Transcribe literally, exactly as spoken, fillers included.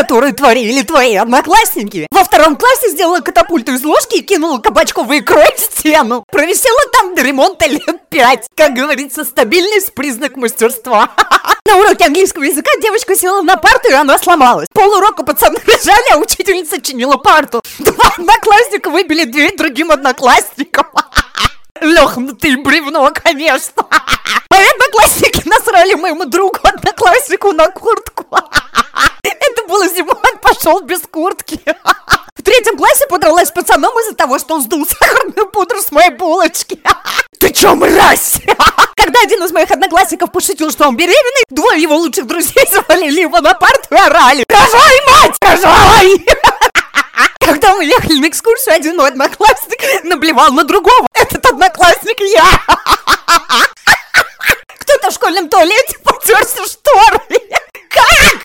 которую творили твои одноклассники. Во втором классе сделала катапульту из ложки и кинула кабачковой икрой в стену. Провисела там до ремонта лет пять. Как говорится, стабильность – признак мастерства. На уроке английского языка девочка села на парту, и она сломалась. Полурока пацаны бежали, а учительница чинила парту. Два одноклассника выбили дверь другим одноклассникам. Лех, ну ты бревно, конечно. Мои одноклассники насрали моему другу однокласснику на куртку. Это было зимой, он пошел без куртки. В третьем классе подралась с пацаном из-за того, что он сдул сахарную пудру с моей булочки. Ты чё, мразь? Когда один из моих одноклассников пошутил, что он беременный, двое его лучших друзей завалили его на парту и орали: рожай, мать, рожай! Когда мы ехали на экскурсию, один мой одноклассник наблевал на другого. Этот одноклассник я. Кто-то в школьном туалете потерся шторой. Как?